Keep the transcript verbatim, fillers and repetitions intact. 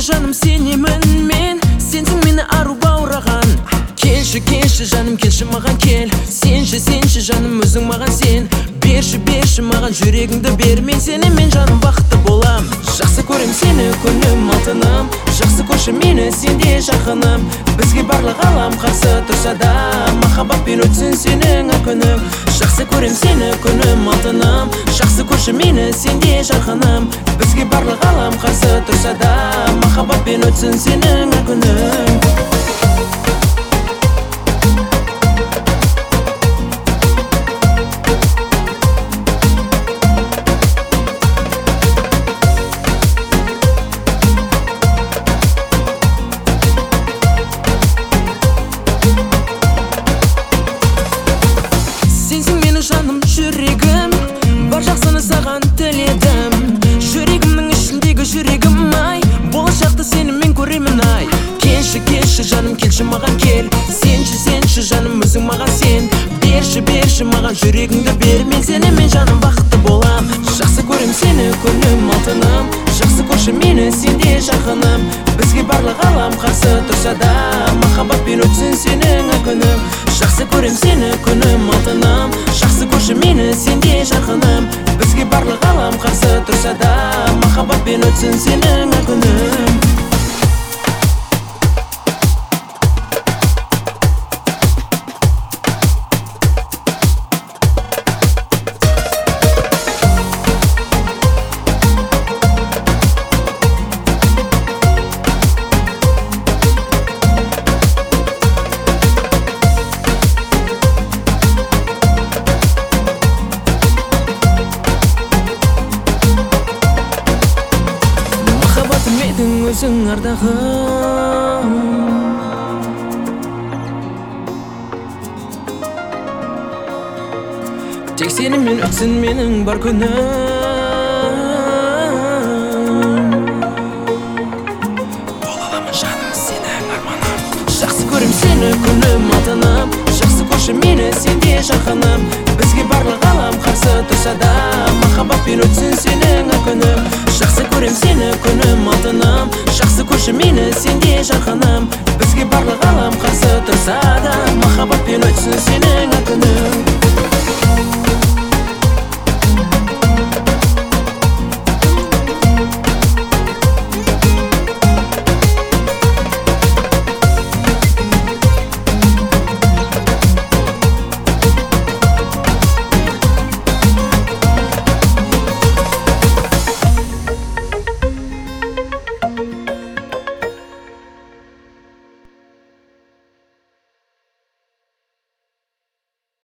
жаным сенемін мен, сенсің мені ару баураған. Келші, келші жаным, келші маған кел. Сенші, сенші жаным, өзің маған сен. Берші, берші маған жүрегіңді бер. Мен сенімен жаным бақытты болам. Жақсы көрем сені күнім алтыным. Жақсы көрші мені сенде жақыным. Бізге барлық алам қарсы тұрса да, махаббатпен өтсін сенің әр күнің. Жақсы көрем сені күнім алтыным. Жақсы көрші мені сенде жақыным. Бізге барлық алам қарсы тұрса да, махаббатпен өтсін сенің әр күнің. Жаным жүрегім, бар жақсыны саған тіледім. Жүрегімнің ішіндегі жүрегім ай, болашақты сенімен көремін ай. Келші, келші жаным, келші маған кел. Сенші, сенші жаным, өзің маған сен. Берші, берші маған жүрегіңді бер. Мен сенімен жаным бақытты болам. Жақсы көрем сені күнім алтыным. Жақсы көрші мені сенде жақыным. Бізге барлық алам қарсы тұрса да, махаббатпен өтсін сенің әр күнің. Жақсы көрем сені күнім алтыным. Жақсы көрші мені сенде жақыным. Бізге барлық алам қарсы тұрса да, махаббатпен өтсін сенің әр күнің. Өзің ардағым, тек сенімен өтсін менің бар күнім. Бола аламын жаным сенің арманым. Жақсы көрем сені күнім алтыным. Жақсы көрші мені сенде жақыным. Бізге барлық алам қарсы тұрса да, махаббатпен өтсін сенің әр күнім. Жақсы көрем сені күнім алтыным. Жақсы көрші мені сенде жақыным. Бізге барлық алам